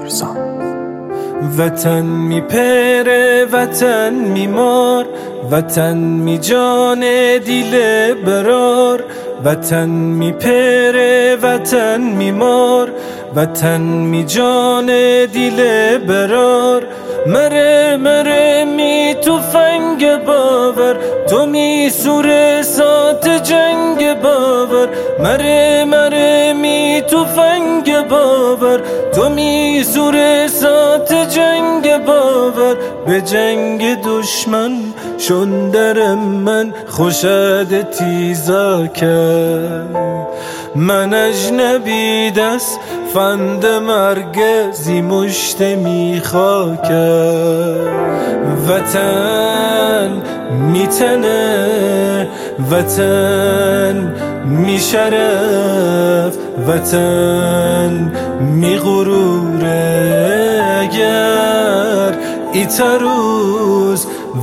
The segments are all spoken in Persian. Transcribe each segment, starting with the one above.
فرزان. وطن میپره وطن میمار، وطن می جان دیل برار. وطن میپره وطن میمار، وطن می جان دیل برار. مره می تفنگ باور، تو می سور سات جنگ باور. مره می تفنگ باور، تو می سور سات جنگ باور. به جنگ دشمن شندر من خوشد تیزا کرد. من اجنبی دست فند مرگ زی مشت میخوا کرد. وطن میتنه، وطن میشرف، وطن میغروره. اگر ایتا روز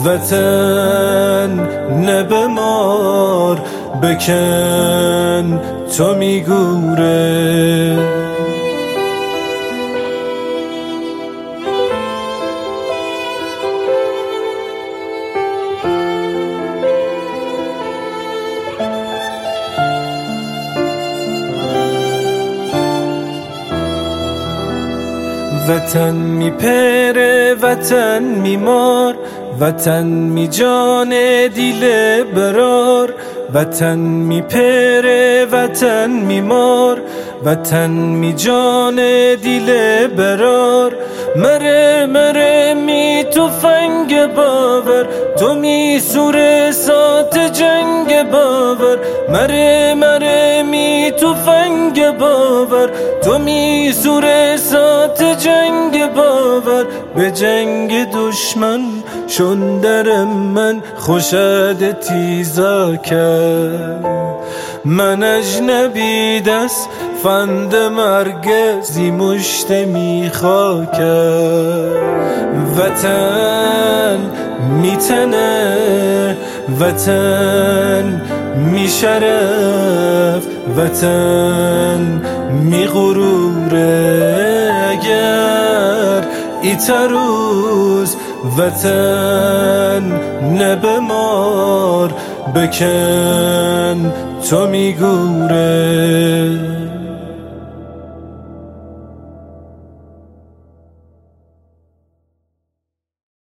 وطن نبمار، بکن تو میگوره. وطن میپره وطن میمار، وطن می جان دیل برار. وطن میپره وطن میمار، وطن می جان دیل برار. مره می تفنگ باور، تو می سور سات جنگ باور. مره می تفنگ باور، تو می سور سات جنگ باور. به جنگ دشمن شندر من خوشد تیزا کرد. من اجنبی دست فند مرگ زی مشت میخوا کرد. وطن میتنه، وطن میشرف، وطن میغروره. اگر ایتا روز وطن نبمار، بکن تو میگوره.